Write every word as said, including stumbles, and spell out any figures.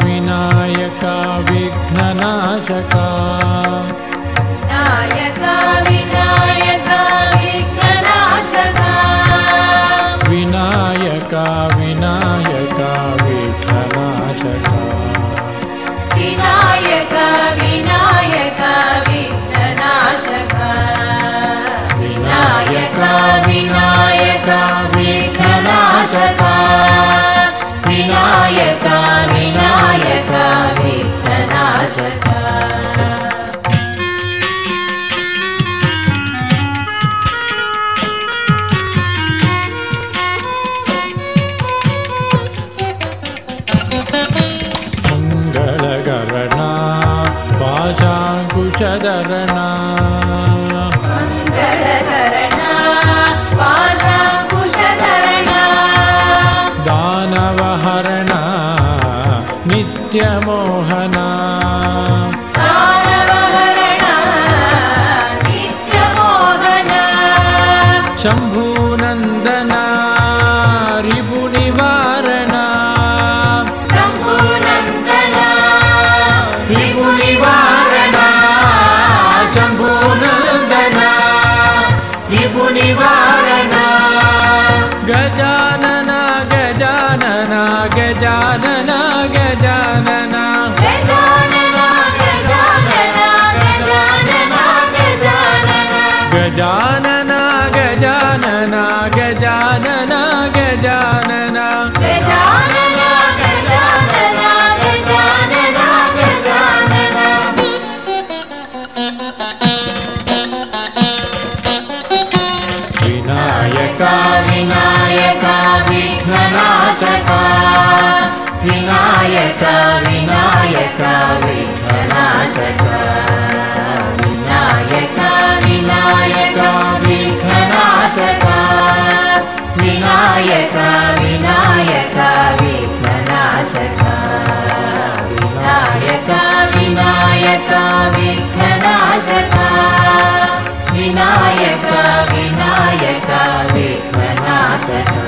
Vinayaka ವಿಘ್ನನಾಶಕ Vinayaka Vinayaka ವಿಘ್ನನಾಶಕ Vinayaka Vinayaka ವಿಘ್ನನಾಶಕ Vinayaka Vinayaka ವಿಘ್ನನಾಶಕ Vinayaka Vinayaka ವಿಘ್ನನಾಶಕ ಮಂಗಳಗರಣ ಪಾಶಾಂಕುಶಧರಣ ಮಂಗಳಗರಣ ಪಾಶಾಂಕುಶಧರಣ ದಾನವಹರಣ ನಿತ್ಯಮೋಹನ ದಾನವಹರಣ ನಿತ್ಯಮೋಹನ ಶಂಭೂನಂದನ ರಿಪುನಿವಾರಣ ಶಂಭೂನಂದನ ರಿಪುನಿವಾರಣ ಶಂಭೂನಂದನ ರಿಪುನಿವಾರಣ Gajanana Gajanana Gajanana Gajanana Gajanana Gajanana Gajanana Gajanana Gajanana Gajanana Gajanana Gajanana Gajanana Gajanana Gajanana Gajanana Vinayaka Vinayaka ವಿಘ್ನನಾಶಕ Vinayaka Vinayaka ವಿಘ್ನನಾಶಕ Vinayaka Vinayaka ವಿಘ್ನನಾಶಕ Vinayaka Vinayaka ವಿಘ್ನನಾಶಕ Vinayaka Vinayaka ವಿಘ್ನನಾಶಕ Vinayaka Vinayaka ವಿಘ್ನನಾಶಕ